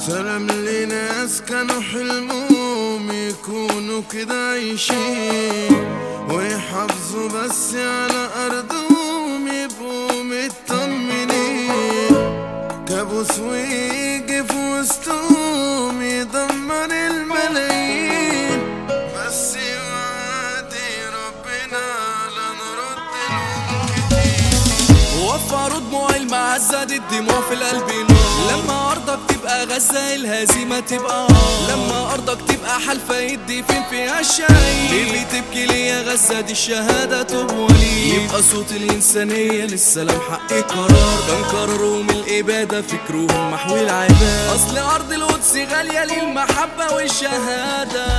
سلام لناس كانوا حلمهم يكونوا كده عايشين ويحافظوا بس على أرضهم يبقوا مطمنين. كابوس ويجي في وسطهم يدمر الملايين، بس يوعدي ربنا لا نرد لهم كتير. وفروا دموع المعزة دي الدموع في القلب نار. لما أرضك تبقى غزة الهزيمة تبقى لما أرضك تبقى حلفة يدي فين فيها الشهيد. ليه بتبكي ليه يا غزة دي الشهادة تبولي. يبقى صوت الإنسانية للسلام حق قرار. كان قرارهم الإبادة فكرهم محو العباد. أصل أرض القدس غالية للمحبة والشهادة.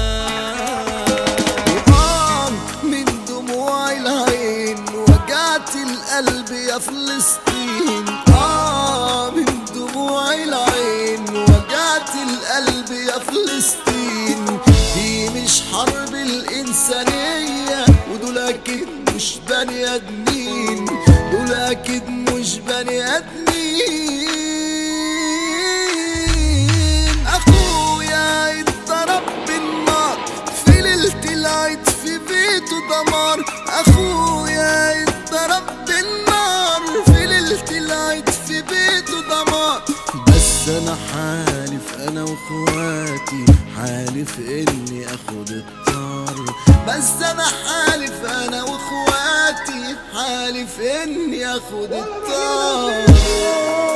من دموع العين وجعت القلب يا فلسطين. من دموع العين وجعت القلب يا فلسطين. دي مش حرب الإنسانية ودول أكيد مش بني آدمين. دول أكيد مش بني آدمين. أخويا اتضرب بالنار في ليلة العيد في بيته دمار. أخويا اتضرب بالنار في ليلة العيد في بيته دمار. بس أنا حالف أنا وأخواتي حالف إني أخد الطار. بس أنا حالف أنا وأخواتي حالف إني أخد الطار.